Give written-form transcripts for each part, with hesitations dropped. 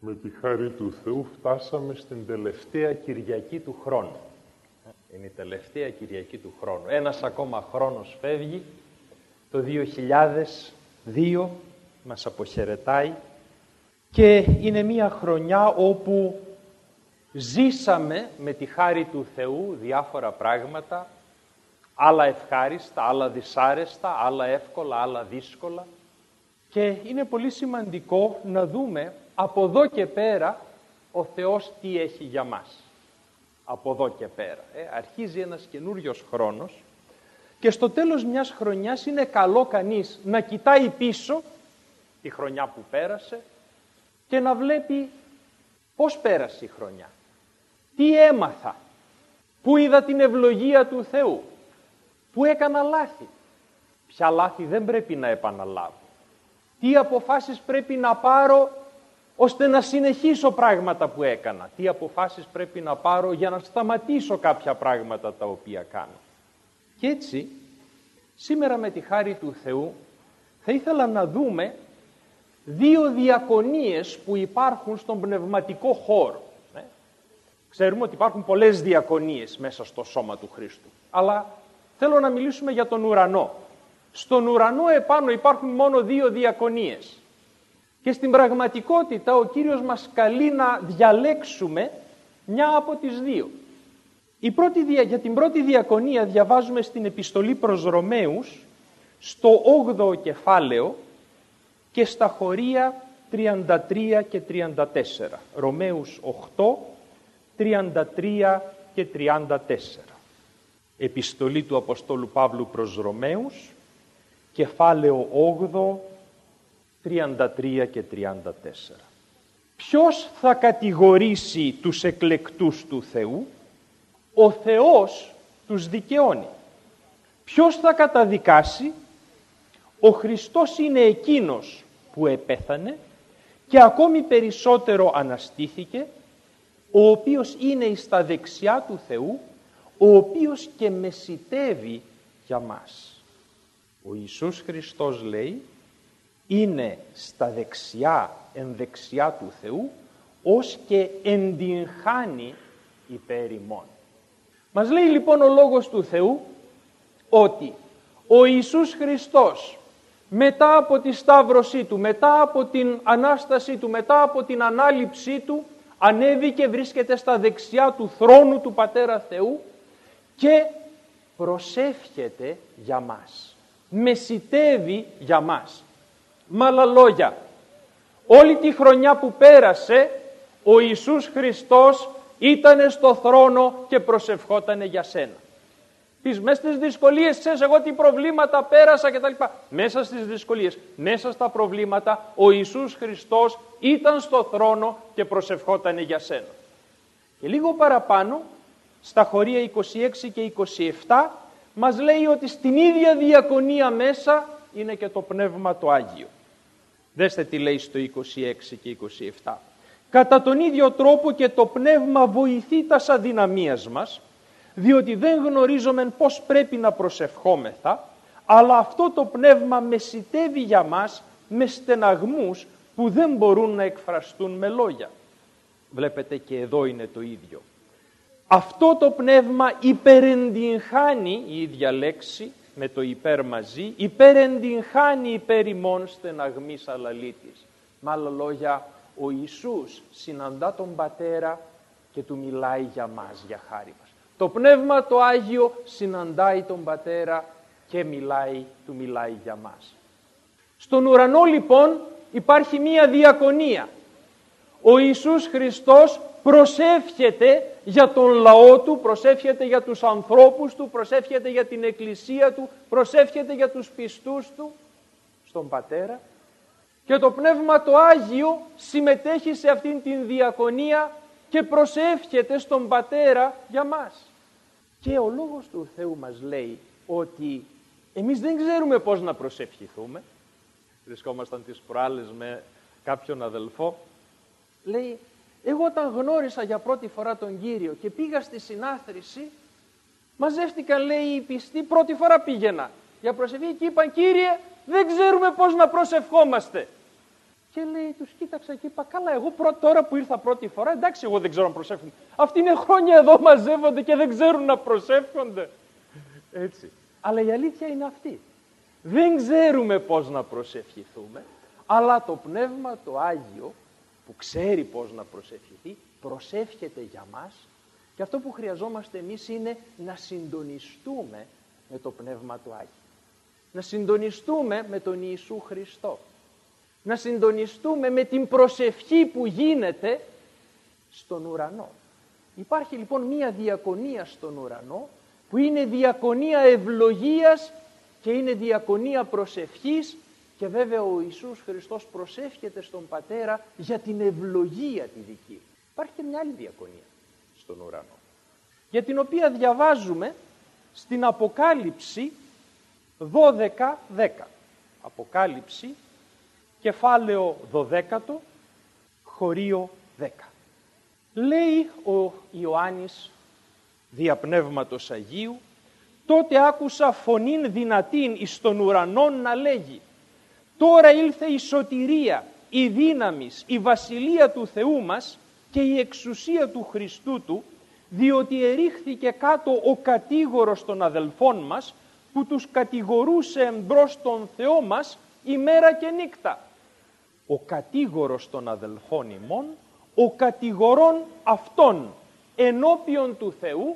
Με τη χάρη του Θεού φτάσαμε στην τελευταία Κυριακή του χρόνου. Είναι η τελευταία Κυριακή του χρόνου. Ένας ακόμα χρόνος φεύγει. Το 2002 μας αποχαιρετάει και είναι μια χρονιά όπου ζήσαμε με τη χάρη του Θεού διάφορα πράγματα, άλλα ευχάριστα, άλλα δυσάρεστα, άλλα εύκολα, άλλα δύσκολα. Και είναι πολύ σημαντικό να δούμε από εδώ και πέρα ο Θεός τι έχει για μας. Από εδώ και πέρα. Αρχίζει ένας καινούριος χρόνος και στο τέλος μιας χρονιάς είναι καλό κανείς να κοιτάει πίσω τη χρονιά που πέρασε και να βλέπει πώς πέρασε η χρονιά. Τι έμαθα, πού είδα την ευλογία του Θεού, πού έκανα λάθη, ποια λάθη δεν πρέπει να επαναλάβω, τι αποφάσεις πρέπει να πάρω ώστε να συνεχίσω πράγματα που έκανα, τι αποφάσεις πρέπει να πάρω για να σταματήσω κάποια πράγματα τα οποία κάνω. Και έτσι, σήμερα με τη χάρη του Θεού, θα ήθελα να δούμε δύο διακονίες που υπάρχουν στον πνευματικό χώρο. Ξέρουμε ότι υπάρχουν πολλές διακονίες μέσα στο σώμα του Χριστού, αλλά θέλω να μιλήσουμε για τον ουρανό. Στον ουρανό επάνω υπάρχουν μόνο δύο διακονίες. Και στην πραγματικότητα ο Κύριος μας καλεί να διαλέξουμε μια από τις δύο. Για την πρώτη διακονία διαβάζουμε στην επιστολή προς Ρωμαίους, στο 8ο κεφάλαιο και στα χωρία 33 και 34. Ρωμαίους 8, 33 και 34. Επιστολή του Αποστόλου Παύλου προς Ρωμαίους, κεφάλαιο 8, 33 και 34. Ποιος θα κατηγορήσει τους εκλεκτούς του Θεού? Ο Θεός τους δικαιώνει. Ποιος θα καταδικάσει? Ο Χριστός είναι εκείνος που επέθανε και ακόμη περισσότερο αναστήθηκε, ο οποίος είναι στα δεξιά του Θεού, ο οποίος και μεσιτεύει για μας. Ο Ιησούς Χριστός, λέει, είναι στα δεξιά, ενδεξιά του Θεού, ως και εντυγχάνει υπέρ ημών. Μας λέει λοιπόν ο Λόγος του Θεού ότι ο Ιησούς Χριστός μετά από τη σταύρωσή Του, μετά από την Ανάστασή Του, μετά από την ανάληψή Του, ανέβηκε, βρίσκεται στα δεξιά του θρόνου του Πατέρα Θεού και προσεύχεται για μας. Μεσιτεύει για μας. Με άλλα λόγια, όλη τη χρονιά που πέρασε, ο Ιησούς Χριστός ήτανε στο θρόνο και προσευχότανε για σένα. Πεις, μέσα στις δυσκολίες, ξέρεις εγώ τι προβλήματα πέρασα κτλ. Μέσα στις δυσκολίες, μέσα στα προβλήματα, ο Ιησούς Χριστός ήταν στο θρόνο και προσευχότανε για σένα. Και λίγο παραπάνω, στα χωρία 26 και 27, μας λέει ότι στην ίδια διακονία μέσα είναι και το Πνεύμα το Άγιο. Δέστε τι λέει στο 26 και 27. Κατά τον ίδιο τρόπο και το Πνεύμα βοηθεί τας αδυναμίας μας, διότι δεν γνωρίζομεν πώς πρέπει να προσευχόμεθα, αλλά αυτό το Πνεύμα μεσιτεύει για μας με στεναγμούς που δεν μπορούν να εκφραστούν με λόγια. Βλέπετε και εδώ είναι το ίδιο. Αυτό το Πνεύμα υπερεντυγχάνει, η ίδια λέξη με το υπέρ μαζί, υπερεντυγχάνει υπέρ ημών στεναγμής αλαλήτης. Με άλλα λόγια, ο Ιησούς συναντά τον Πατέρα και του μιλάει για μας, για χάρη μας. Το Πνεύμα το Άγιο συναντάει τον Πατέρα και του μιλάει για μας. Στον ουρανό λοιπόν υπάρχει μία διακονία. Ο Ιησούς Χριστός προσεύχεται για τον λαό Του, προσεύχεται για τους ανθρώπους Του, προσεύχεται για την Εκκλησία Του, προσεύχεται για τους πιστούς Του στον Πατέρα και το Πνεύμα το Άγιο συμμετέχει σε αυτήν την διακονία και προσεύχεται στον Πατέρα για μας. Και ο Λόγος του Θεού μας λέει ότι εμείς δεν ξέρουμε πώς να προσευχηθούμε. Βρισκόμασταν τις προάλλες με κάποιον αδελφό. Λέει, εγώ όταν γνώρισα για πρώτη φορά τον Κύριο και πήγα στη συνάθρηση, μαζεύτηκαν, λέει, οι πιστοί, πρώτη φορά πήγαινα για προσευχή και είπαν, Κύριε, δεν ξέρουμε πώς να προσευχόμαστε. Και λέει, τους κοίταξα και είπα, καλά, εγώ τώρα που ήρθα πρώτη φορά, εντάξει, εγώ δεν ξέρω να προσεύχομαι. Αυτοί είναι χρόνια εδώ, μαζεύονται και δεν ξέρουν να προσεύχονται. Έτσι. Αλλά η αλήθεια είναι αυτή. Δεν ξέρουμε πώς να προσευχηθούμε, αλλά το Πνεύμα το Άγιο, που ξέρει πώς να προσευχηθεί, προσεύχεται για μας. Και αυτό που χρειαζόμαστε εμείς είναι να συντονιστούμε με το Πνεύμα του Άγιο. Να συντονιστούμε με τον Ιησού Χριστό. Να συντονιστούμε με την προσευχή που γίνεται στον ουρανό. Υπάρχει λοιπόν μία διακονία στον ουρανό που είναι διακονία ευλογίας και είναι διακονία προσευχής και βέβαια ο Ιησούς Χριστός προσεύχεται στον Πατέρα για την ευλογία τη δική. Υπάρχει και μια άλλη διακονία στον ουρανό, για την οποία διαβάζουμε στην Αποκάλυψη 12:10. Αποκάλυψη, κεφάλαιο 12, χωρίο 10. Λέει ο Ιωάννης δια Πνεύματος Αγίου, τότε άκουσα φωνήν δυνατήν εις των ουρανών να λέγει, τώρα ήλθε η σωτηρία, η δύναμις, η βασιλεία του Θεού μας και η εξουσία του Χριστού του, διότι ερίχθηκε κάτω ο κατήγορος των αδελφών μας, που τους κατηγορούσε εμπρός τον Θεό μας ημέρα και νύχτα. Ο κατήγορος των αδελφών ημών, ο κατηγορών αυτών ενώπιον του Θεού,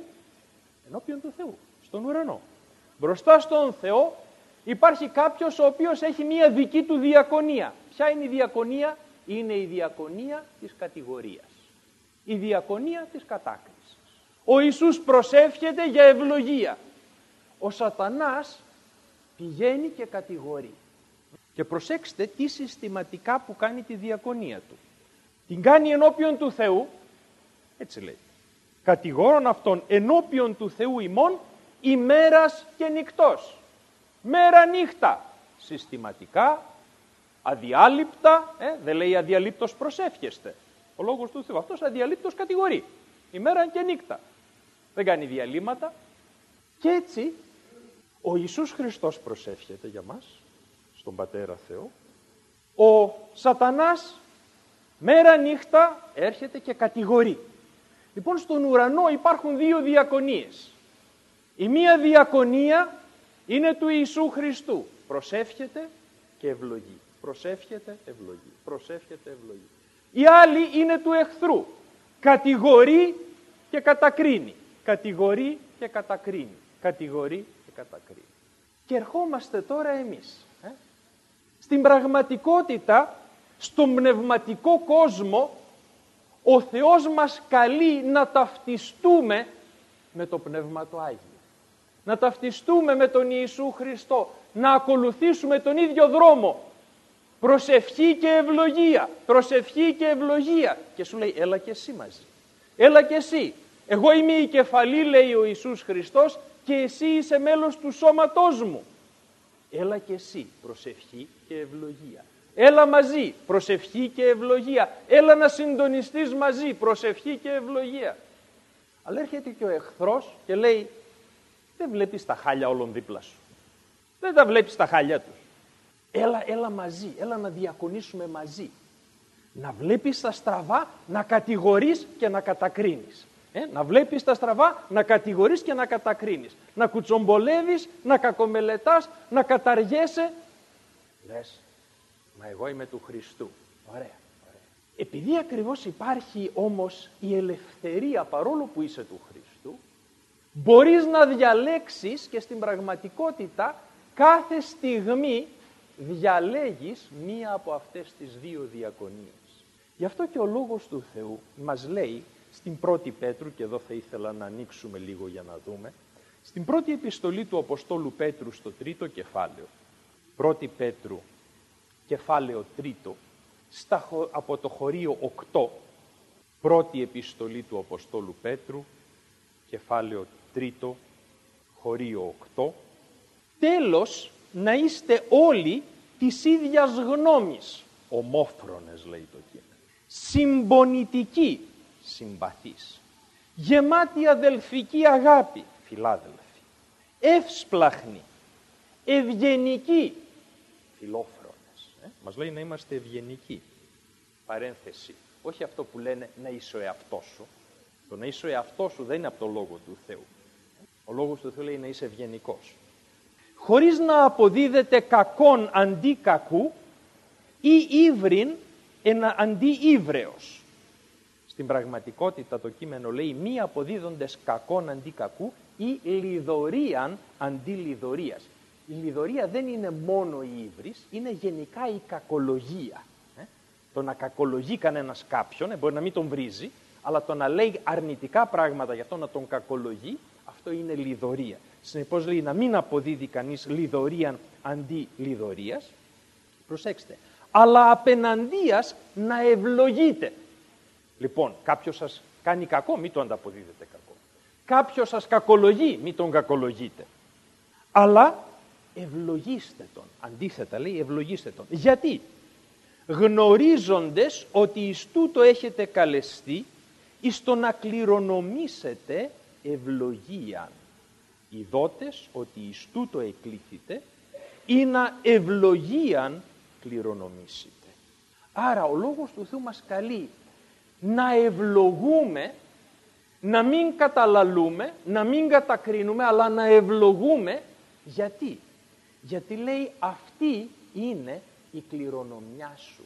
στον ουρανό. Μπροστά στον Θεό υπάρχει κάποιος ο οποίος έχει μία δική του διακονία. Ποια είναι η διακονία? Είναι η διακονία της κατηγορίας. Η διακονία της κατάκρισης. Ο Ιησούς προσεύχεται για ευλογία. Ο Σατανάς πηγαίνει και κατηγορεί. Και προσέξτε τι συστηματικά που κάνει τη διακονία του. Την κάνει ενώπιον του Θεού, έτσι λέει. Κατηγόρων αυτών ενώπιον του Θεού ημών ημέρας και νυκτός. Μέρα νύχτα. Συστηματικά, αδιάλειπτα, δεν λέει αδιαλείπτος προσεύχεστε. Ο λόγος του Θεού αυτός αδιαλείπτος κατηγορεί. Ημέρα και νύχτα. Δεν κάνει διαλύματα. Και έτσι ο Ιησούς Χριστός προσεύχεται για μας, στον Πατέρα Θεό. Ο Σατανάς μέρα νύχτα έρχεται και κατηγορεί. Λοιπόν, στον ουρανό υπάρχουν δύο διακονίες. Η μία διακονία είναι του Ιησού Χριστού. Προσεύχεται και ευλογεί. Προσεύχεται, ευλογεί. Προσεύχεται, ευλογεί. Η άλλη είναι του εχθρού. Κατηγορεί και κατακρίνει. Κατηγορεί και κατακρίνει. Κατηγορεί και κατακρίνει. Και ερχόμαστε τώρα εμείς. Στην πραγματικότητα, στον πνευματικό κόσμο, ο Θεός μας καλεί να ταυτιστούμε με το Πνεύμα του Άγιο. Να ταυτιστούμε με τον Ιησού Χριστό. Να ακολουθήσουμε τον ίδιο δρόμο. Προσευχή και ευλογία. Προσευχή και ευλογία. Και σου λέει, έλα και εσύ μαζί. Έλα και εσύ. Εγώ είμαι η κεφαλή, λέει ο Ιησούς Χριστός, και εσύ είσαι μέλος του σώματός μου. Έλα και εσύ, προσευχή και ευλογία. Έλα μαζί, προσευχή και ευλογία. Έλα να συντονιστείς μαζί, προσευχή και ευλογία. Αλλά έρχεται και ο εχθρός και λέει, δεν βλέπεις τα χάλια όλων δίπλα σου. Δεν τα βλέπεις τα χάλια τους. Έλα μαζί, έλα να διακονήσουμε μαζί. Να βλέπεις τα στραβά, να κατηγορείς και να κατακρίνεις. Να βλέπεις τα στραβά, να κατηγορείς και να κατακρίνεις. Να κουτσομπολεύεις, να κακομελετάς, να καταργέσαι. Λες, μα εγώ είμαι του Χριστού. Ωραία. Επειδή ακριβώς υπάρχει όμως η ελευθερία, παρόλο που είσαι του Χριστού, μπορείς να διαλέξεις και στην πραγματικότητα κάθε στιγμή διαλέγεις μία από αυτές τις δύο διακονίες. Γι' αυτό και ο Λόγος του Θεού μας λέει στην 1η Πέτρου, και εδώ θα ήθελα να ανοίξουμε λίγο για να δούμε, στην πρώτη επιστολή του Αποστόλου Πέτρου στο 3ο κεφάλαιο, 1η Πέτρου κεφάλαιο 3, από το χωρίο 8, πρώτη επιστολή του Αποστόλου Πέτρου, κεφάλαιο 3, χωρίο 8, τέλος να είστε όλοι της ίδιας γνώμης, ομόφρονες λέει το κείμενο, συμπονητικοί, συμπαθείς, γεμάτη αδελφική αγάπη, φιλάδελφοι, εύσπλαχνοι, ευγενικοί, φιλόφρονες. Μας λέει να είμαστε ευγενικοί. Παρένθεση. Όχι αυτό που λένε να είσαι ο εαυτός σου. Το να είσαι ο εαυτός σου δεν είναι από το Λόγο του Θεού. Ο Λόγος του Θεού λέει να είσαι ευγενικός. Χωρίς να αποδίδεται κακόν αντί κακού ή ύβριν αντί ύβρεως. Στην πραγματικότητα το κείμενο λέει μη αποδίδοντες κακόν αντί κακού ή λιδωρίαν αντί λιδωρίας. Η λιδωρία δεν είναι μόνο η ύβρις, είναι γενικά η κακολογία. Το να κακολογεί κανένας κάποιον, μπορεί να μην τον βρίζει, αλλά το να λέει αρνητικά πράγματα για το να τον κακολογεί, αυτό είναι λιδωρία. Συνεπώς λέει να μην αποδίδει κανείς λιδωρίαν αντί λιδωρίας. Προσέξτε. Αλλά απεναντίας να ευλογείτε. Λοιπόν, κάποιος σας κάνει κακό, μην το ανταποδίδετε κακό. Κάποιος σας κακολογεί, μην τον κακολογείτε. Αλλά ευλογήστε τον. Αντίθετα λέει ευλογήστε τον. Γιατί? Γνωρίζοντες ότι εις τούτο έχετε καλεστεί εις το να κληρονομήσετε ευλογίαν. Ιδότες ότι εις τούτο εκλήθητε ή να ευλογίαν κληρονομήσετε. Άρα ο Λόγος του Θεού μας καλεί να ευλογούμε, να μην καταλαλούμε, να μην κατακρίνουμε, αλλά να ευλογούμε. Γιατί? Γιατί λέει αυτή είναι η κληρονομιά σου.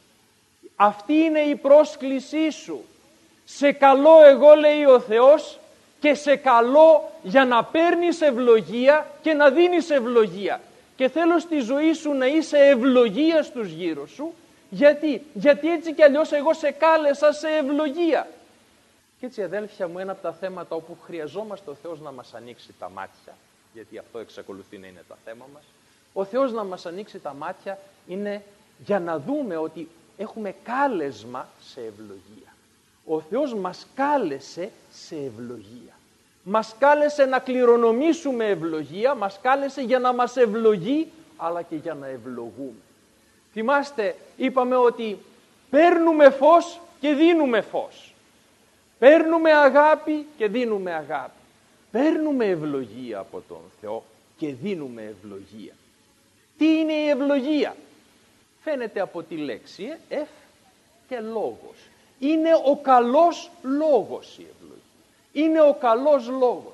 Αυτή είναι η πρόσκλησή σου. Σε καλώ εγώ, λέει ο Θεός, και σε καλώ για να παίρνεις ευλογία και να δίνεις ευλογία. Και θέλω στη ζωή σου να είσαι ευλογία στους γύρω σου. Γιατί? Γιατί έτσι κι αλλιώς εγώ σε κάλεσα σε ευλογία. Και έτσι, αδέλφια μου, ένα από τα θέματα όπου χρειαζόμαστε ο Θεός να μας ανοίξει τα μάτια, γιατί αυτό εξακολουθεί να είναι το θέμα μας, ο Θεός να μας ανοίξει τα μάτια είναι για να δούμε ότι έχουμε κάλεσμα σε ευλογία. Ο Θεός μας κάλεσε σε ευλογία. Μας κάλεσε να κληρονομήσουμε ευλογία, μας κάλεσε για να μας ευλογεί, αλλά και για να ευλογούμε. Θυμάστε, είπαμε ότι παίρνουμε φως και δίνουμε φως. Παίρνουμε αγάπη και δίνουμε αγάπη. Παίρνουμε ευλογία από τον Θεό και δίνουμε ευλογία. Τι είναι η ευλογία? Φαίνεται από τη λέξη εφ και λόγος. Είναι ο καλός λόγος η ευλογία. Είναι ο καλός λόγος.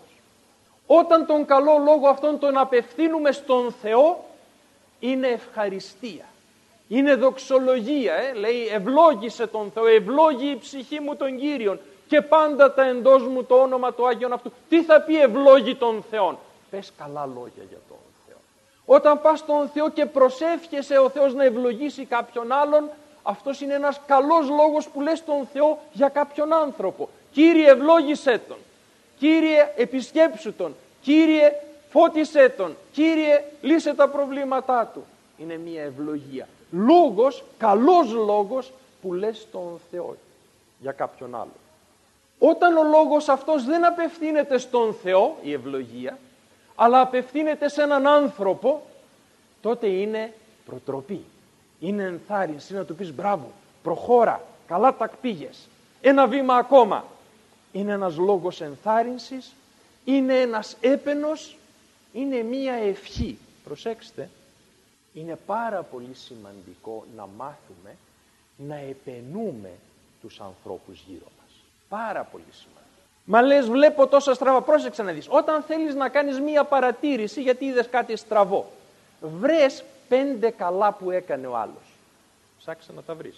Όταν τον καλό λόγο αυτόν τον απευθύνουμε στον Θεό, είναι ευχαριστία. Είναι δοξολογία. Λέει ευλόγησε τον Θεό, ευλόγει η ψυχή μου τον Κύριον και πάντα τα εντός μου το όνομα του Άγιον αυτού. Τι θα πει ευλόγει τον Θεόν? Πες καλά λόγια για τον Θεό. Όταν πας στον Θεό και προσεύχεσαι ο Θεός να ευλογήσει κάποιον άλλον, αυτός είναι ένας καλός λόγος που λες στον Θεό για κάποιον άνθρωπο. Κύριε ευλόγησέ τον. Κύριε επισκέψου τον. Κύριε φώτισέ τον. Κύριε λύσε τα προβλήματά του. Είναι μια ευλογία. Λόγος, καλός λόγος που λες στον Θεό για κάποιον άλλο. Όταν ο λόγος αυτός δεν απευθύνεται στον Θεό, η ευλογία, αλλά απευθύνεται σε έναν άνθρωπο, τότε είναι προτροπή. Είναι ενθάρρυνση, να του πεις μπράβο, προχώρα, καλά τα πήγες, ένα βήμα ακόμα. Είναι ένας λόγος ενθάρρυνσης, είναι ένας έπαινος, είναι μία ευχή. Προσέξτε, είναι πάρα πολύ σημαντικό να μάθουμε να επενούμε τους ανθρώπους γύρω μας. Πάρα πολύ σημαντικό. Μα λες βλέπω τόσα στραβά. Πρόσεξε να δεις. Όταν θέλεις να κάνεις μία παρατήρηση γιατί είδες κάτι στραβό, βρες 5 καλά που έκανε ο άλλος. Ψάξε να τα βρεις.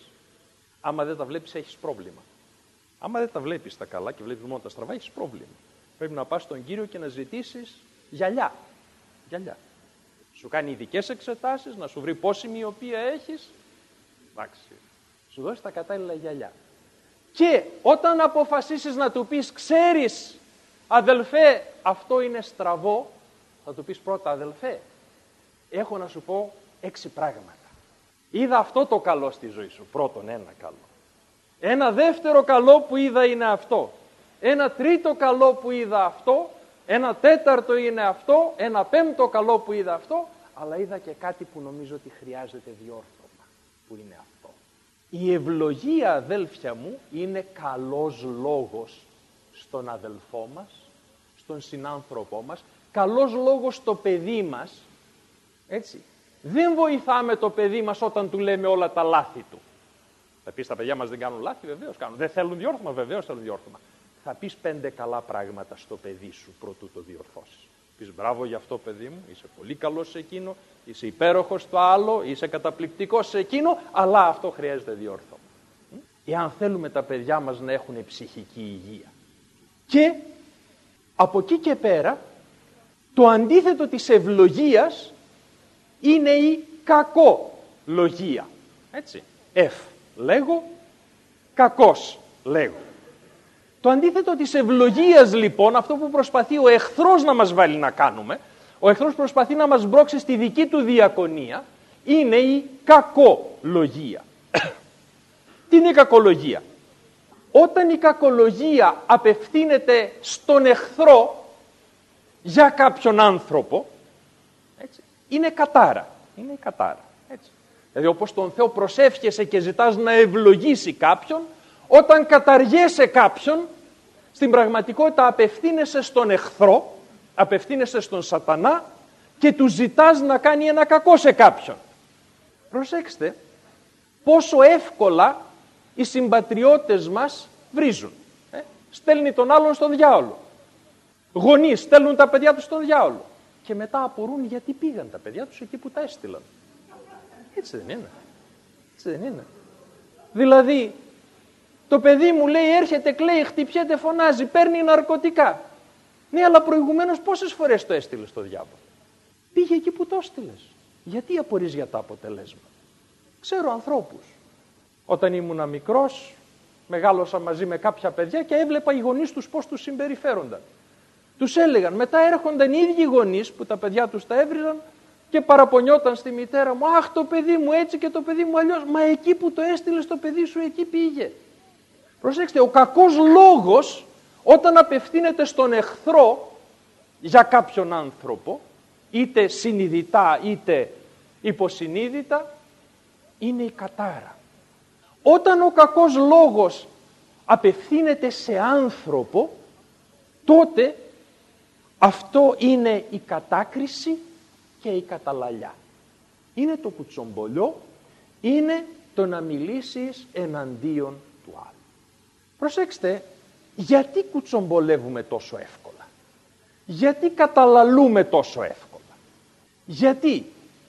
Άμα δεν τα βλέπεις έχεις πρόβλημα. Άμα δεν τα βλέπεις τα καλά και βλέπεις μόνο τα στραβά έχεις πρόβλημα. Πρέπει να πας στον Κύριο και να ζητήσεις γυαλιά. Γυαλιά. Σου κάνει ειδικές εξετάσεις, να σου βρει πόση μοιοπία έχεις. Εντάξει. Σου δώσει τα κατάλληλα γυαλιά. Και όταν αποφασίσεις να του πεις, ξέρεις αδελφέ αυτό είναι στραβό, θα του πεις πρώτα, αδελφέ έχω να σου πω 6 πράγματα. Είδα αυτό το καλό στη ζωή σου. Πρώτον ένα καλό. Ένα δεύτερο καλό που είδα είναι αυτό. Ένα τρίτο καλό που είδα αυτό. Ένα τέταρτο είναι αυτό. Ένα πέμπτο καλό που είδα αυτό. Αλλά είδα και κάτι που νομίζω ότι χρειάζεται διόρθωμα. Που είναι αυτό. Η ευλογία, αδέλφια μου, είναι καλός λόγος στον αδελφό μας, στον συνάνθρωπό μας, καλός λόγος στο παιδί μας, έτσι. Δεν βοηθάμε το παιδί μας όταν του λέμε όλα τα λάθη του. Θα πεις τα παιδιά μας δεν κάνουν λάθη, βεβαίως κάνουν. Δεν θέλουν διόρθωμα, βεβαίως θέλουν διόρθωμα. Θα πεις 5 καλά πράγματα στο παιδί σου προτού το διορθώσεις. Πεις μπράβο για αυτό παιδί μου, είσαι πολύ καλός σε εκείνο, είσαι υπέροχος στο άλλο, είσαι καταπληκτικός σε εκείνο, αλλά αυτό χρειάζεται διόρθωμα. Εάν θέλουμε τα παιδιά μας να έχουν ψυχική υγεία. Και από εκεί και πέρα, το αντίθετο της ευλογίας είναι η κακολογία. Έτσι. Λέγω, κακός λέγω. Το αντίθετο της ευλογίας λοιπόν, αυτό που προσπαθεί ο εχθρός να μας βάλει να κάνουμε, ο εχθρός προσπαθεί να μας μπρώξει στη δική του διακονία, είναι η κακολογία. Τι είναι η κακολογία? Όταν η κακολογία απευθύνεται στον εχθρό για κάποιον άνθρωπο, έτσι, είναι κατάρα. Είναι η κατάρα. Έτσι. Δηλαδή όπως τον Θεό προσεύχεσαι και ζητάς να ευλογήσει κάποιον, όταν καταργέσαι κάποιον, στην πραγματικότητα απευθύνεσαι στον εχθρό, απευθύνεσαι στον σατανά και του ζητάς να κάνει ένα κακό σε κάποιον. Προσέξτε πόσο εύκολα οι συμπατριώτες μας βρίζουν. Στέλνει τον άλλον στον διάολο. Γονείς στέλνουν τα παιδιά τους στον διάολο. Και μετά απορούν γιατί πήγαν τα παιδιά τους εκεί που τα έστειλαν. Έτσι δεν είναι? Έτσι δεν είναι? Δηλαδή, το παιδί μου λέει έρχεται, κλαίει, χτυπιέται, φωνάζει, παίρνει ναρκωτικά. Ναι, αλλά προηγουμένως πόσες φορές το έστειλε στο διάβολο? Πήγε εκεί που το έστειλες. Γιατί απορείς για τα αποτελέσματα? Ξέρω ανθρώπους. Όταν ήμουνα μικρός, μεγάλωσα μαζί με κάποια παιδιά και έβλεπα οι γονείς τους πώς τους συμπεριφέρονταν. Τους έλεγαν, μετά έρχονταν οι ίδιοι γονείς που τα παιδιά τους τα έβριζαν και παραπονιόταν στη μητέρα μου, αχ το παιδί μου έτσι και το παιδί μου αλλιώς, μα εκεί που το έστειλες το παιδί σου εκεί πήγε. Προσέξτε, ο κακός λόγος όταν απευθύνεται στον εχθρό για κάποιον άνθρωπο, είτε συνειδητά είτε υποσυνείδητα, είναι η κατάρα. Όταν ο κακός λόγος απευθύνεται σε άνθρωπο, τότε αυτό είναι η κατάκριση και η καταλαλιά. Είναι το κουτσομπολιό, είναι το να μιλήσεις εναντίον του άλλου. Προσέξτε, γιατί κουτσομπολεύουμε τόσο εύκολα? Γιατί καταλαλούμε τόσο εύκολα? Γιατί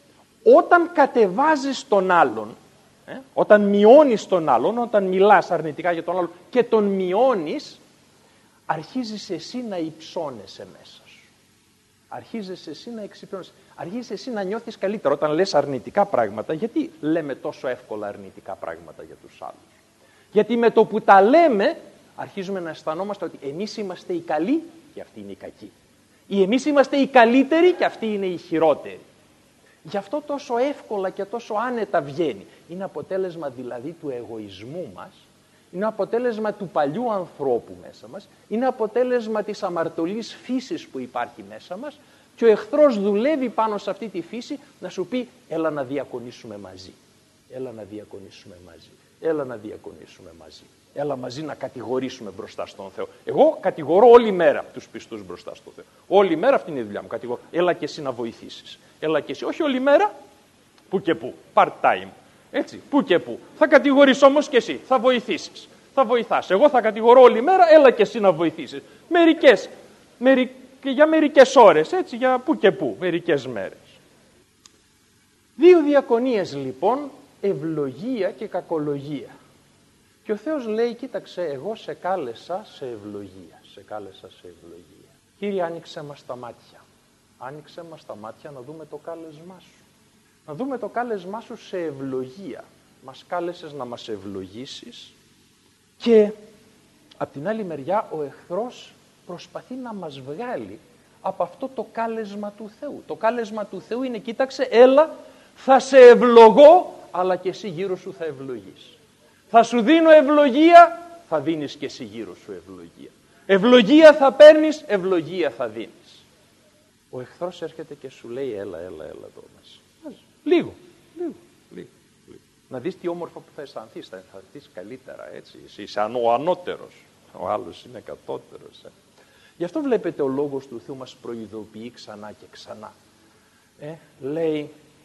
όταν κατεβάζεις τον άλλον, όταν μειώνεις τον άλλον, όταν μιλάς αρνητικά για τον άλλον και τον μειώνεις, αρχίζεις εσύ να υψώνεσαι μέσα σου. Αρχίζεις εσύ να εξυπνώνεσαι. Αρχίζεις εσύ να νιώθεις καλύτερα. Όταν λες αρνητικά πράγματα, γιατί λέμε τόσο εύκολα αρνητικά πράγματα για τους άλλους? Γιατί με το που τα λέμε, αρχίζουμε να αισθανόμαστε ότι εμείς είμαστε οι καλοί και αυτοί είναι οι κακοί. Ή εμείς είμαστε οι καλύτεροι και αυτοί είναι οι χειρότεροι. Γι' αυτό τόσο εύκολα και τόσο άνετα βγαίνει. Είναι αποτέλεσμα δηλαδή του εγωισμού μας, είναι αποτέλεσμα του παλιού ανθρώπου μέσα μας, είναι αποτέλεσμα της αμαρτωλής φύσης που υπάρχει μέσα μας και ο εχθρός δουλεύει πάνω σε αυτή τη φύση να σου πει έλα να διακονήσουμε μαζί, έλα να διακονήσουμε μαζί, έλα να διακονήσουμε μαζί, έλα μαζί να κατηγορήσουμε μπροστά στον Θεό. Εγώ κατηγορώ όλη μέρα τους πιστούς μπροστά στον Θεό. Όλη μέρα αυτή είναι η δουλειά μου. Κατηγορώ. Έλα και εσύ να βοηθήσεις. Έλα και εσύ. Όχι όλη μέρα, που και που. Part time. Έτσι, που και που. Θα κατηγορείς όμως και εσύ. Θα βοηθήσεις. Θα βοηθάς. Εγώ θα κατηγορώ όλη μέρα, έλα και εσύ να βοηθήσεις. Για μερικές ώρες, έτσι, για που και που. Μερικές μέρες. Δύο διακονίες λοιπόν, ευλογία και κακολογία. Και ο Θεός λέει, κοίταξε, εγώ σε κάλεσα σε ευλογία. Σε κάλεσα σε ευλογία. Κύριε, άνοιξε μας τα μάτια. Άνοιξε μας τα μάτια να δούμε το κάλεσμά σου. Να δούμε το κάλεσμά σου σε ευλογία. Μας κάλεσες να μας ευλογήσεις και απ' την άλλη μεριά ο εχθρός προσπαθεί να μας βγάλει από αυτό το κάλεσμα του Θεού. Το κάλεσμα του Θεού είναι, κοίταξε, έλα, θα σε ευλογώ, αλλά και εσύ γύρω σου θα ευλογείς. Θα σου δίνω ευλογία, θα δίνεις και εσύ γύρω σου ευλογία. Ευλογία θα παίρνεις, ευλογία θα δίνεις. Ο εχθρός έρχεται και σου λέει έλα εδώ μέσα. Λίγο. Να δεις τι όμορφα που θα αισθανθείς. Θα αισθανθείς καλύτερα, έτσι. Εσύ είσαι ο ανώτερος. Ο άλλος είναι κατώτερος. Γι' αυτό βλέπετε ο λόγος του Θεού μας προειδοποιεί ξανά και ξανά. Λέει,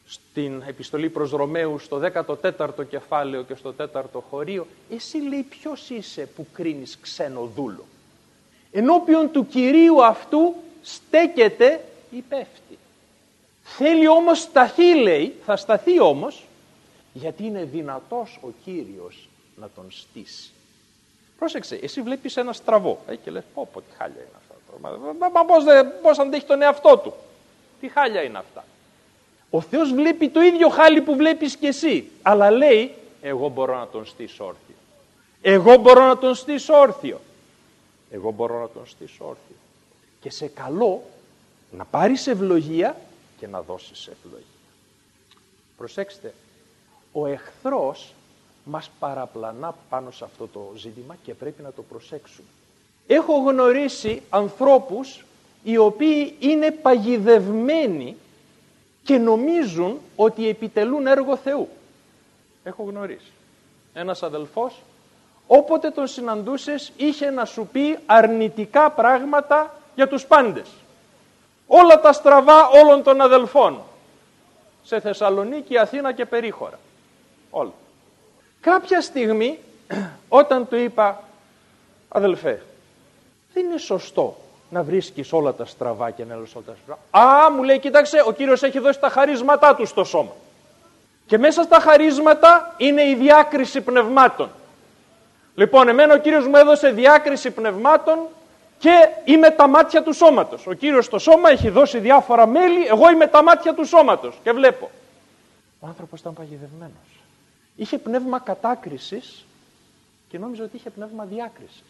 στην επιστολή προς Ρωμαίους στο 14ο κεφάλαιο και στο 4ο χωρίο, εσύ λέει ποιος είσαι που κρίνεις ξένο δούλο? Ενώπιον του Κυρίου αυτού στέκεται υπεύθυνη. Θέλει όμως σταθεί, λέει, θα σταθεί όμως, γιατί είναι δυνατός ο Κύριος να τον στήσει. Πρόσεξε, εσύ βλέπεις ένα στραβό και λες πω τι χάλια είναι αυτά. Πώς αντέχει τον εαυτό του. Τι χάλια είναι αυτά. Ο Θεός βλέπει το ίδιο χάλι που βλέπεις και εσύ. Αλλά λέει, εγώ μπορώ να τον στήσω όρθιο. Εγώ μπορώ να τον στήσω όρθιο. Εγώ μπορώ να τον στήσω όρθιο. Και σε καλώ να πάρεις ευλογία και να δώσεις ευλογία. Προσέξτε, ο εχθρός μας παραπλανά πάνω σε αυτό το ζήτημα και πρέπει να το προσέξουμε. Έχω γνωρίσει ανθρώπους οι οποίοι είναι παγιδευμένοι και νομίζουν ότι επιτελούν έργο Θεού. Έχω γνωρίσει. Ένας αδελφός, όποτε τον συναντούσες, είχε να σου πει αρνητικά πράγματα για τους πάντες. Όλα τα στραβά όλων των αδελφών. Σε Θεσσαλονίκη, Αθήνα και περίχωρα. Όλα. Κάποια στιγμή, όταν του είπα, αδελφέ, δεν είναι σωστό να βρίσκεις όλα τα στραβά και να λες όλα τα στραβά. Μου λέει, κοίταξε, ο Κύριος έχει δώσει τα χαρίσματά του στο σώμα. Και μέσα στα χαρίσματα είναι η διάκριση πνευμάτων. Λοιπόν, εμένα ο Κύριος μου έδωσε διάκριση πνευμάτων και είμαι τα μάτια του σώματος. Ο Κύριος στο σώμα έχει δώσει διάφορα μέλη, εγώ είμαι τα μάτια του σώματος και βλέπω. Ο άνθρωπος ήταν παγιδευμένος. Είχε πνεύμα κατάκρισης και νόμιζε ότι είχε πνεύμα διάκρισης.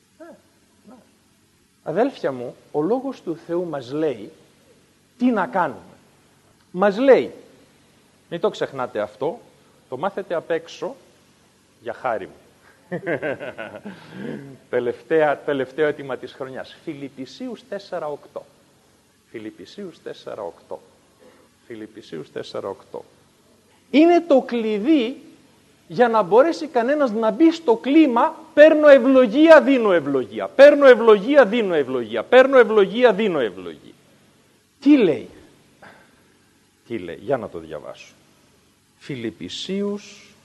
Αδέλφια μου, ο Λόγος του Θεού μας λέει τι να κάνουμε. Μας λέει, μην το ξεχνάτε αυτό, το μάθετε απ' έξω για χάρη μου. Τελευταίο αίτημα της χρονιάς. Φιλιππισίους 4:8. Φιλιππισίους 4:8. Φιλιππισίους 4:8. Είναι το κλειδί για να μπορέσει κανένας να μπει στο κλίμα παίρνω ευλογία, δίνω ευλογία. Παίρνω ευλογία, δίνω ευλογία. Παίρνω ευλογία, δίνω ευλογία. Τι λέει? Τι λέει? Για να το διαβάσω. Φιλιππισίους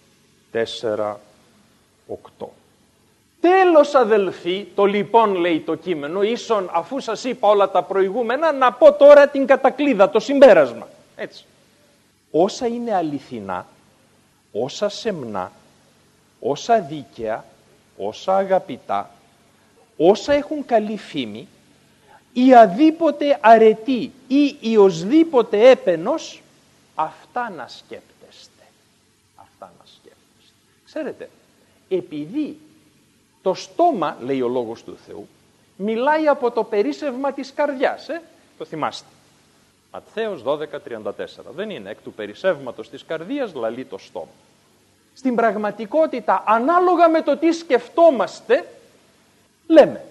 4:8. Τέλος αδελφοί, το λοιπόν λέει το κείμενο, ίσον αφού σας είπα όλα τα προηγούμενα, να πω τώρα την κατακλείδα, το συμπέρασμα. Έτσι. Όσα είναι αληθινά, όσα σεμνά, όσα δίκαια, όσα αγαπητά, όσα έχουν καλή φήμη, ή αδίποτε αρετή ή ή οσδήποτε έπαινος, αυτά να σκέπτεστε. Αυτά να σκέπτεστε. Ξέρετε, επειδή το στόμα, λέει ο Λόγος του Θεού, μιλάει από το περίσσευμα της καρδιάς. Το θυμάστε. Ματθαίος 12:34. Δεν είναι εκ του περισσεύματος της καρδίας λαλεί το στόμα. Στην πραγματικότητα, ανάλογα με το τι σκεφτόμαστε, λέμε.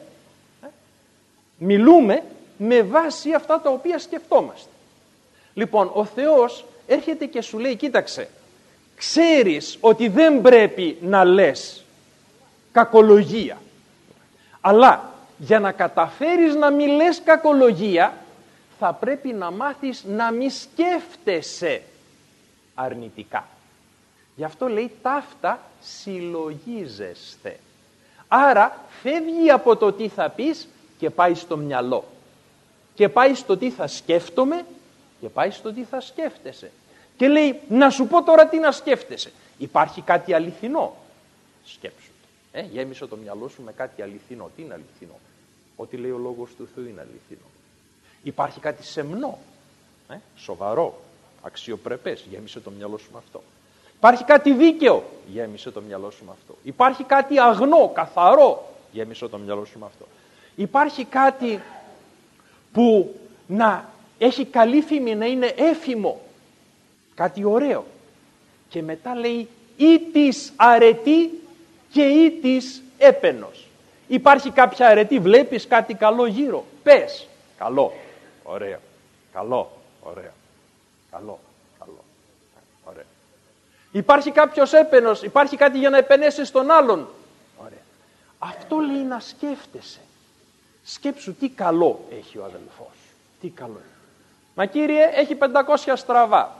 Μιλούμε με βάση αυτά τα οποία σκεφτόμαστε. Λοιπόν, ο Θεός έρχεται και σου λέει, κοίταξε, ξέρεις ότι δεν πρέπει να λες κακολογία. Αλλά για να καταφέρεις να μην λες κακολογία, θα πρέπει να μάθεις να μη σκέφτεσαι αρνητικά. Γι' αυτό λέει ταύτα συλλογίζεστε. Άρα φεύγει από το τι θα πεις και πάει στο μυαλό. Και πάει στο τι θα σκέφτομαι και πάει στο τι θα σκέφτεσαι. Και λέει να σου πω τώρα τι να σκέφτεσαι. Υπάρχει κάτι αληθινό. Σκέψου το. Γέμισε το μυαλό σου με κάτι αληθινό. Τι είναι αληθινό? Ό,τι λέει ο Λόγος του Θεού είναι αληθινό. Υπάρχει κάτι σεμνό, σοβαρό, αξιοπρεπές. Γέμισε το μυαλό σου με αυτό. Υπάρχει κάτι δίκαιο. Γέμισε το μυαλό σου με αυτό. Υπάρχει κάτι αγνό, καθαρό. Γέμισε το μυαλό σου με αυτό. Υπάρχει κάτι που να έχει καλή φήμη, να είναι έφημο. Κάτι ωραίο. Και μετά λέει ή της αρετή και ή της έπαινος. Υπάρχει κάποια αρετή, βλέπεις κάτι καλό γύρω. Πες. Καλό, ωραίο, καλό, ωραίο, καλό, καλό, ωραίο. Υπάρχει κάποιος έπαινος, υπάρχει κάτι για να επενέσεις τον άλλον. Ωραία. Αυτό λέει να σκέφτεσαι. Σκέψου τι καλό έχει ο αδελφός. Τι καλό είναι. Μα Κύριε, έχει 500 στραβά.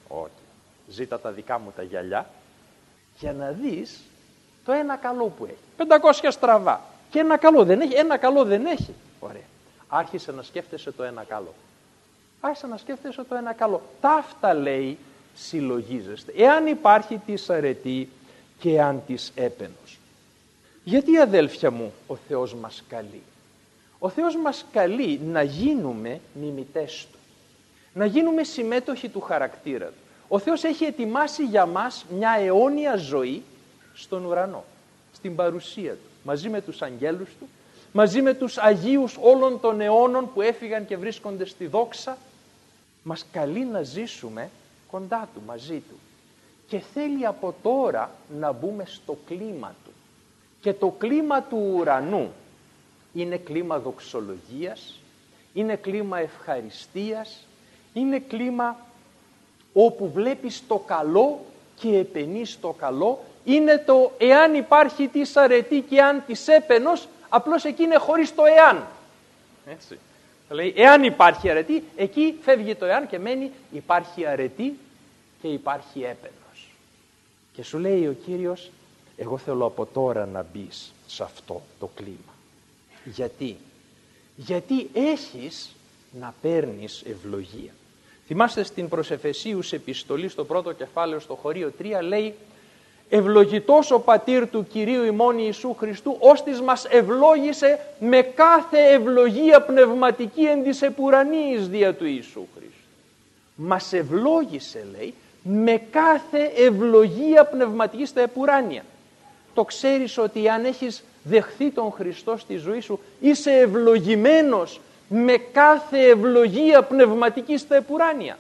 Όχι. Ζήτα τα δικά μου τα γυαλιά για να δεις το ένα καλό που έχει. 500 στραβά. Και ένα καλό δεν έχει. Ένα καλό δεν έχει. Ωραία. Άρχισε να σκέφτεσαι το ένα καλό. Άρχισε να σκέφτεσαι το ένα καλό. Ταύτα, λέει, συλλογίζεστε. Εάν υπάρχει της αρετή και εάν της έπαινος. Γιατί, αδέλφια μου, ο Θεός μας καλεί? Ο Θεός μας καλεί να γίνουμε μιμητές Του. Να γίνουμε συμμέτοχοι του χαρακτήρα Του. Ο Θεός έχει ετοιμάσει για μας μια αιώνια ζωή στον ουρανό, στην παρουσία Του, μαζί με τους αγγέλους Του, μαζί με τους Αγίους όλων των αιώνων που έφυγαν και βρίσκονται στη δόξα. Μας καλεί να ζήσουμε κοντά Του, μαζί Του. Και θέλει από τώρα να μπούμε στο κλίμα Του. Και το κλίμα του ουρανού είναι κλίμα δοξολογίας, είναι κλίμα ευχαριστίας, είναι κλίμα όπου βλέπεις το καλό και επενείς το καλό. Είναι το εάν υπάρχει της αρετή και αν της έπαινος, απλώς εκεί είναι χωρίς το εάν. Έτσι. Λέει, εάν υπάρχει αρετή, εκεί φεύγει το εάν και μένει υπάρχει αρετή και υπάρχει έπαινος. Και σου λέει ο Κύριος, εγώ θέλω από τώρα να μπεις σε αυτό το κλίμα. Γιατί? Γιατί έχεις να παίρνεις ευλογία. Θυμάστε στην προς Εφεσίους επιστολή στο πρώτο κεφάλαιο στο χωρίο 3 λέει «Ευλογητός ο πατήρ του Κυρίου ημών Ιησού Χριστού, ώστις μας ευλόγησε με κάθε ευλογία πνευματική εν της επουρανίης δια του Ιησού Χριστού». Μας ευλόγησε, λέει, με κάθε ευλογία πνευματική στα επουράνια. Το ξέρεις ότι αν έχεις δεχθεί τον Χριστό στη ζωή σου, είσαι ευλογημένος με κάθε ευλογία πνευματική στα επουράνια.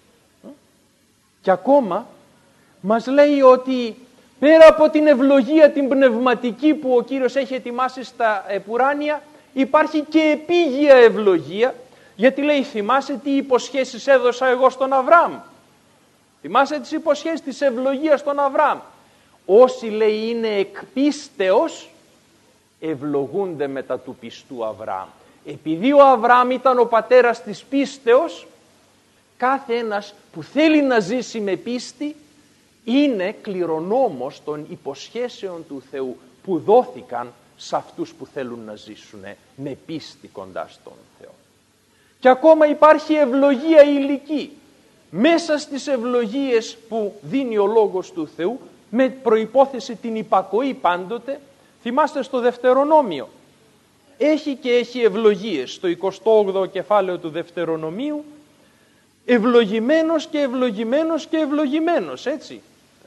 Και ακόμα μας λέει ότι πέρα από την ευλογία την πνευματική που ο Κύριος έχει ετοιμάσει στα επουράνια, υπάρχει και επίγεια ευλογία, γιατί λέει θυμάσαι τι υποσχέσεις έδωσα εγώ στον Αβραάμ. Θυμάσαι τις υποσχέσεις της ευλογίας στον Αβραάμ. Όσοι, λέει, είναι εκ πίστεως, ευλογούνται μετά του πιστού Αβραάμ. Επειδή ο Αβραάμ ήταν ο πατέρας της πίστεως, κάθε ένας που θέλει να ζήσει με πίστη είναι κληρονόμος των υποσχέσεων του Θεού που δόθηκαν σε αυτούς που θέλουν να ζήσουν με πίστη κοντά στον Θεό. Και ακόμα υπάρχει ευλογία υλική. Μέσα στις ευλογίες που δίνει ο Λόγος του Θεού, με προϋπόθεση την υπακοή πάντοτε, θυμάστε στο Δευτερονόμιο. Έχει ευλογίες στο 28ο κεφάλαιο του Δευτερονομίου, ευλογημένος και ευλογημένος και ευλογημένος, έτσι.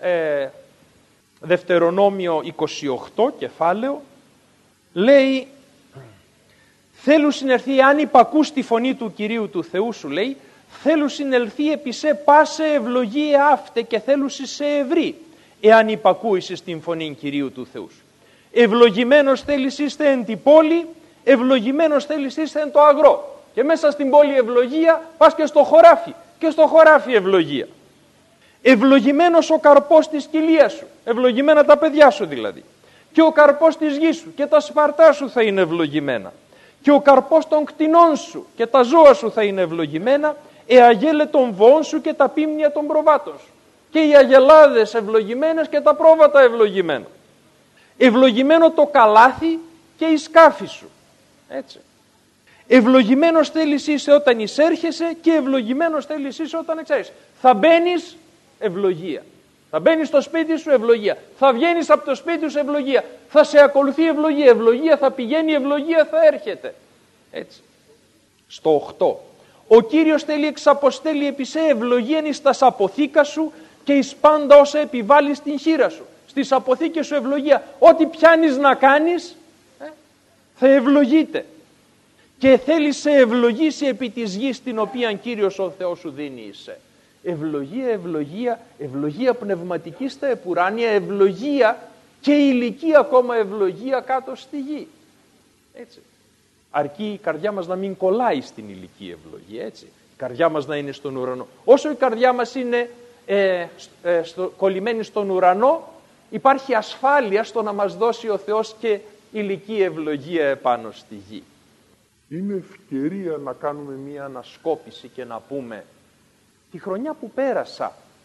Δευτερονόμιο 28 κεφάλαιο, λέει, θέλουν συνελθεί, αν υπακούς τη φωνή του Κυρίου του Θεού σου, λέει, θέλουν συνελθεί επί σε πάσε ευλογία αύτε και θέλουν σε ευρύ, εάν υπακούεις την φωνή Κυρίου του Θεού σου. Ευλογημένος θέλεις είστε εν τη πόλη, ευλογημένος θέλεις είστε εν το αγρό. Και μέσα στην πόλη ευλογία πας και στο χωράφι, και στο χωράφι ευλογία. Ευλογημένος ο καρπός της κοιλίας σου, ευλογημένα τα παιδιά σου δηλαδή. Και ο καρπός της γης σου και τα σπαρτά σου θα είναι ευλογημένα. Και ο καρπός των κτηνών σου και τα ζώα σου θα είναι ευλογημένα, αγέλε των βοών σου και τα πίμνια των προβάτων σου. Και οι αγελάδες ευλογημένες και τα πρόβατα ευλογημένα. Ευλογημένο το καλάθι και η σκάφη σου. Έτσι. Ευλογημένος θέλεις είσαι όταν εισέρχεσαι και ευλογημένος θέλεις είσαι όταν εξέρχεσαι. Θα μπαίνεις, ευλογία. Θα μπαίνεις στο σπίτι σου, ευλογία. Θα βγαίνεις από το σπίτι σου, ευλογία. Θα σε ακολουθεί ευλογία. Ευλογία θα πηγαίνει, ευλογία θα έρχεται. Έτσι. Στο 8. Ο Κύριος θέλει εξαποστέλει επί σε ευλογίαν εις τας αποθήκα σου και εις πάντα όσα επιβάλλει στην χείρα σου. Στις αποθήκες σου ευλογία. Ό,τι πιάνεις να κάνεις, θα ευλογείται. Και θέλει σε ευλογήσει επί της γης την οποία Κύριος ο Θεός σου δίνει είσαι. Ευλογία, ευλογία, ευλογία πνευματική στα επουράνια, ευλογία και ηλική ακόμα ευλογία κάτω στη γη. Έτσι. Αρκεί η καρδιά μας να μην κολλάει στην ηλική ευλογία, έτσι. Η καρδιά μας να είναι στον ουρανό. Όσο η καρδιά μας είναι κολλημένη στον ουρανό, υπάρχει ασφάλεια στο να μας δώσει ο Θεός και ηλική ευλογία επάνω στη γη. Είναι ευκαιρία να κάνουμε μία ανασκόπηση και να πούμε τη χρονιά που πέρασα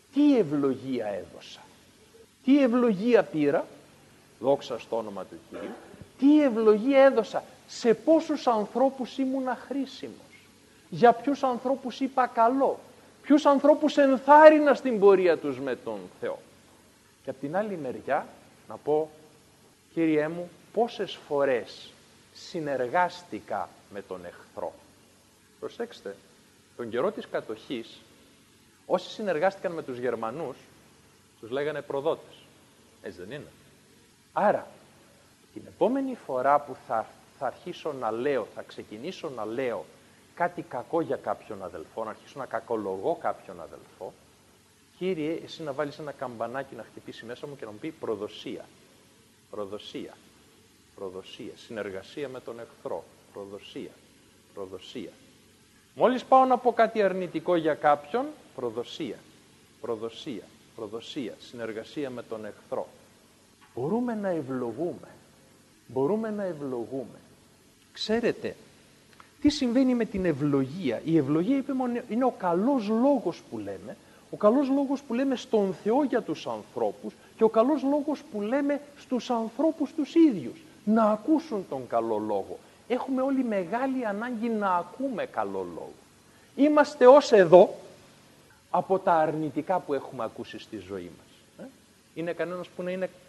Τι ευλογία έδωσα, τι ευλογία πήρα, δόξα στο όνομα του Κυρίου, τι ευλογία έδωσα, σε πόσους ανθρώπους ήμουνα χρήσιμος, για ποιους ανθρώπους είπα καλό, ποιους ανθρώπους ενθάρρυνα στην πορεία τους με τον Θεό. Και από την άλλη μεριά να πω, Κύριέ μου, πόσες φορές συνεργάστηκα με τον εχθρό. Προσέξτε, τον καιρό της κατοχής, όσοι συνεργάστηκαν με τους Γερμανούς, τους λέγανε προδότες. Έτσι δεν είναι? Άρα, την επόμενη φορά που θα αρχίσω να λέω, θα ξεκινήσω να λέω κάτι κακό για κάποιον αδελφό, να αρχίσω να κακολογώ κάποιον αδελφό, Κύριε, εσύ να βάλεις ένα καμπανάκι να χτυπήσει μέσα μου και να μου πει προδοσία. Προδοσία. Προδοσία. Συνεργασία με τον εχθρό. Προδοσία. Προδοσία. Μόλις πάω να πω κάτι αρνητικό για κάποιον, προδοσία. Προδοσία. Προδοσία. Συνεργασία με τον εχθρό. Μπορούμε να ευλογούμε. Μπορούμε να ευλογούμε. Ξέρετε, τι συμβαίνει με την ευλογία? Η ευλογία, είπαμε, είναι ο καλός λόγος που λέμε, ο καλός λόγος που λέμε στον Θεό για τους ανθρώπους και ο καλός λόγος που λέμε στους ανθρώπους τους ίδιους. Να ακούσουν τον καλό λόγο. Έχουμε όλοι μεγάλη ανάγκη να ακούμε καλό λόγο. Είμαστε ως εδώ από τα αρνητικά που έχουμε ακούσει στη ζωή μας. Είναι κανένας που να είναι...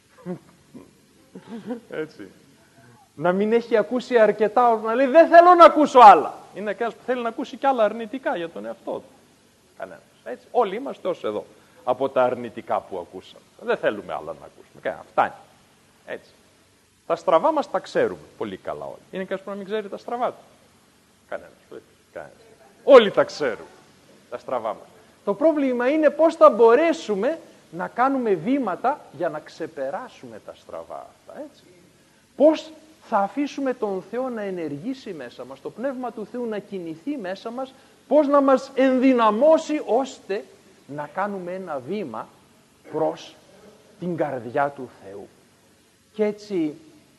Έτσι. Να μην έχει ακούσει αρκετά, να λέει δεν θέλω να ακούσω άλλα. Είναι κανένας που θέλει να ακούσει κι άλλα αρνητικά για τον εαυτό του. Κανένας. Έτσι. Όλοι είμαστε ως εδώ από τα αρνητικά που ακούσαμε. Δεν θέλουμε άλλα να ακούσουμε. Φτάνει. Έτσι. Τα στραβά μας τα ξέρουμε πολύ καλά όλοι. Είναι κανένας που να μην ξέρει τα στραβά του? Κανένας. Όλοι τα ξέρουμε τα στραβά μας. Το πρόβλημα είναι πώς θα μπορέσουμε να κάνουμε βήματα για να ξεπεράσουμε τα στραβά αυτά. Έτσι. Πώς θα αφήσουμε τον Θεό να ενεργήσει μέσα μας, το Πνεύμα του Θεού να κινηθεί μέσα μας, πώς να μας ενδυναμώσει ώστε να κάνουμε ένα βήμα προς την καρδιά του Θεού. Και έτσι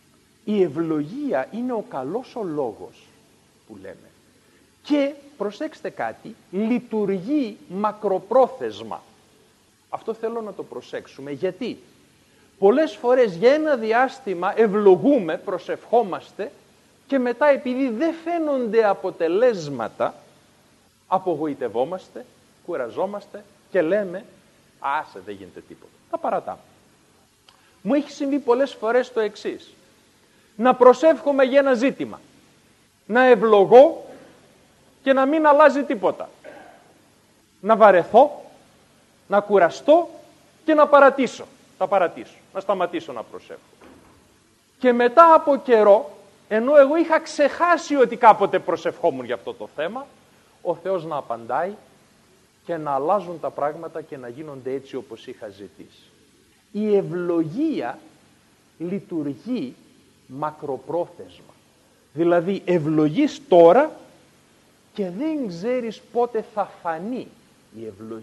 η ευλογία είναι ο καλός ο λόγος που λέμε. Και προσέξτε κάτι, λειτουργεί μακροπρόθεσμα. Αυτό θέλω να το προσέξουμε. Γιατί πολλές φορές για ένα διάστημα ευλογούμε, προσευχόμαστε και μετά επειδή δεν φαίνονται αποτελέσματα απογοητευόμαστε, κουραζόμαστε και λέμε άσε δεν γίνεται τίποτα. Τα παρατάμε. Μου έχει συμβεί πολλές φορές το εξής. Να προσεύχομαι για ένα ζήτημα. Να ευλογώ και να μην αλλάζει τίποτα. Να βαρεθώ, να κουραστώ και να παρατήσω. Θα παρατήσω, να σταματήσω να προσεύχω. Και μετά από καιρό, ενώ εγώ είχα ξεχάσει ότι κάποτε προσευχόμουν για αυτό το θέμα, ο Θεός να απαντάει και να αλλάζουν τα πράγματα και να γίνονται έτσι όπως είχα ζητήσει. Η ευλογία λειτουργεί μακροπρόθεσμα. Δηλαδή ευλογείς τώρα και δεν ξέρεις πότε θα φανεί η ευλογία.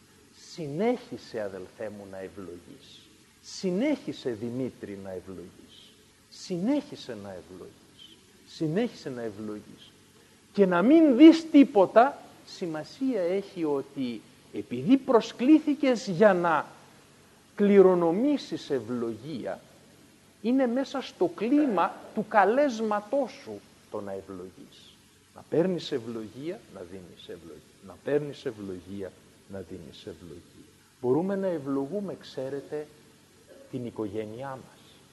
Συνέχισε αδελφέ μου να ευλογείς. Συνέχισε Δημήτρη να ευλογείς. Συνέχισε να ευλογείς. Συνέχισε να ευλογείς. Και να μην δεις τίποτα, σημασία έχει ότι επειδή προσκλήθηκες για να κληρονομήσεις ευλογία, είναι μέσα στο κλίμα του καλέσματός σου το να ευλογείς. Να παίρνεις ευλογία, να δίνεις ευλογία. Να παίρνεις ευλογία, να δίνεις ευλογία. Μπορούμε να ευλογούμε, ξέρετε, την οικογένειά μας.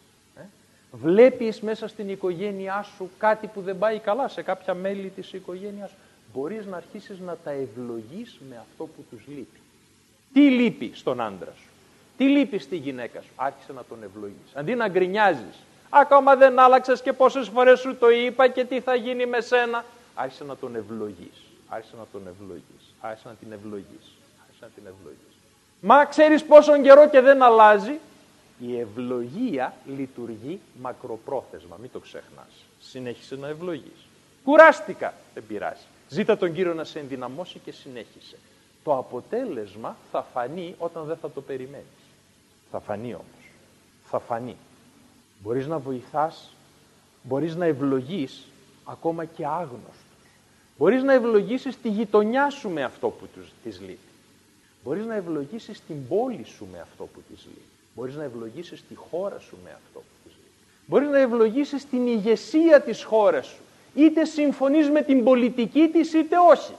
Βλέπεις μέσα στην οικογένειά σου κάτι που δεν πάει καλά σε κάποια μέλη της οικογένειας σου. Μπορείς να αρχίσεις να τα ευλογείς με αυτό που τους λείπει. Τι λείπει στον άντρα σου? Τι λείπει στη γυναίκα σου? Άρχισε να τον ευλογείς. Αντί να γκρινιάζεις. Ακόμα δεν άλλαξες και πόσες φορές σου το είπα και τι θα γίνει με σένα. Άρχισε να τον ευλογείς. Άρχισε να τον ευλογείς. Άρχισε να την ευλογείς. Άρχισε να την ευλογείς. Μα ξέρεις πόσον καιρό και δεν αλλάζει? Η ευλογία λειτουργεί μακροπρόθεσμα. Μην το ξεχνάς. Συνέχισε να ευλογείς. Κουράστηκα. Δεν πειράζει. Ζήτα τον Κύριο να σε ενδυναμώσει και συνέχισε. Το αποτέλεσμα θα φανεί όταν δεν θα το περιμένεις. Θα φανεί όμως. Θα φανεί. Μπορείς να βοηθάς, μπορείς να ευλογείς ακόμα και άγνωστους. Μπορείς να ευλογήσεις τη γειτονιά σου με αυτό που της λείπει. Μπορείς να ευλογήσεις την πόλη σου με αυτό που της λείπει. Μπορείς να ευλογήσεις τη χώρα σου με αυτό που της λείπει. Μπορείς να ευλογήσεις την ηγεσία της χώρας σου. Είτε συμφωνείς με την πολιτική της είτε όχι.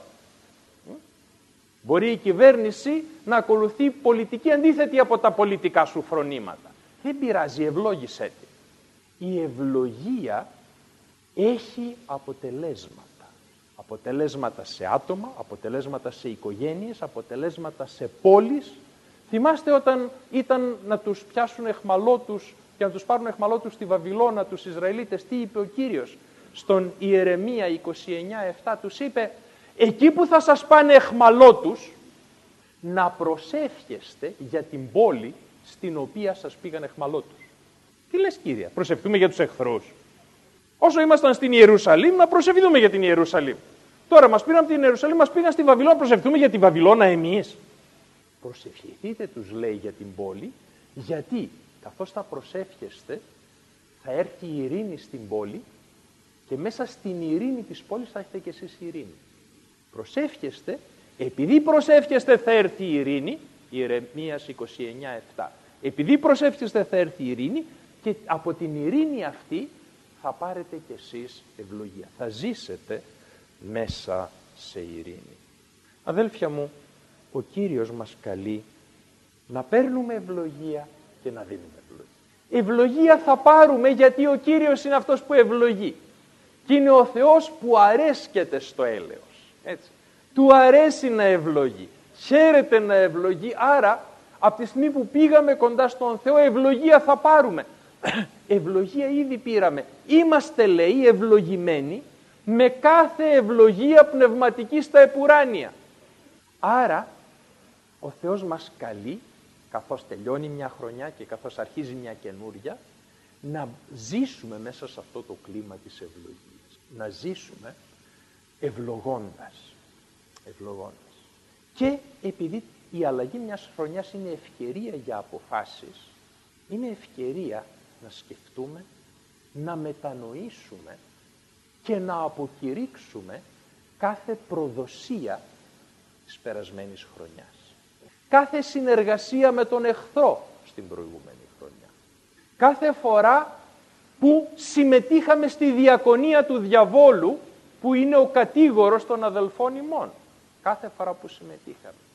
Μπορεί η κυβέρνηση να ακολουθεί πολιτική αντίθετη από τα πολιτικά σου φρονήματα. Δεν πειράζει, ευλόγησέ τη. Η ευλογία έχει αποτελέσματα. Αποτελέσματα σε άτομα, αποτελέσματα σε οικογένειες, αποτελέσματα σε πόλεις. Θυμάστε όταν ήταν να τους πιάσουν εχμαλώτους και να τους πάρουν εχμαλώτους στη Βαβυλώνα τους Ισραηλίτες, τι είπε ο Κύριος στον Ιερεμία 29:7, τους είπε, εκεί που θα σας πάνε εχμαλώτους, να προσεύχεστε για την πόλη στην οποία σας πήγαν εχμαλώτους. Τι λες, Κύριε, προσευχθούμε για τους εχθρούς? Όσο ήμασταν στην Ιερουσαλήμ, να προσευχηθούμε για την Ιερουσαλήμ. Τώρα μας πήραν από την Ιερουσαλήμ, μας πήγαν στη Βαβυλώνα, προσευχθούμε για τη Βαβυλώνα εμείς? Προσευχηθείτε, τους λέει, για την πόλη, γιατί καθώς θα προσεύχεστε, θα έρθει η ειρήνη στην πόλη και μέσα στην ειρήνη της πόλης θα έχετε και εσείς ειρήνη. Προσεύχεστε, επειδή προσεύχεστε θα έρθει η ειρήνη, Ιερεμίας 29:7. Επειδή προσεύχεστε θα έρθει η ειρήνη και από την ειρήνη αυτή θα πάρετε κι εσείς ευλογία. Θα ζήσετε μέσα σε ειρήνη. Αδέλφια μου, ο Κύριος μας καλεί να παίρνουμε ευλογία και να δίνουμε ευλογία. Ευλογία θα πάρουμε γιατί ο Κύριος είναι αυτός που ευλογεί. Και είναι ο Θεός που αρέσκεται στο έλεος. Έτσι. Του αρέσει να ευλογεί. Χαίρεται να ευλογεί. Άρα, από τη στιγμή που πήγαμε κοντά στον Θεό, ευλογία θα πάρουμε. Ευλογία ήδη πήραμε. Είμαστε, λέει, ευλογημένοι με κάθε ευλογία πνευματική στα επουράνια. Άρα, ο Θεός μας καλεί, καθώς τελειώνει μια χρονιά και καθώς αρχίζει μια καινούρια, να ζήσουμε μέσα σε αυτό το κλίμα της ευλογίας. Να ζήσουμε ευλογώντας. Και επειδή η αλλαγή μιας χρονιάς είναι ευκαιρία για αποφάσεις, είναι ευκαιρία να σκεφτούμε, να μετανοήσουμε και να αποκηρύξουμε κάθε προδοσία της περασμένης χρονιάς. Κάθε συνεργασία με τον εχθρό στην προηγούμενη χρονιά. Κάθε φορά που συμμετείχαμε στη διακονία του διαβόλου, που είναι ο κατήγορος των αδελφών ημών. Κάθε φορά που συμμετείχαμε.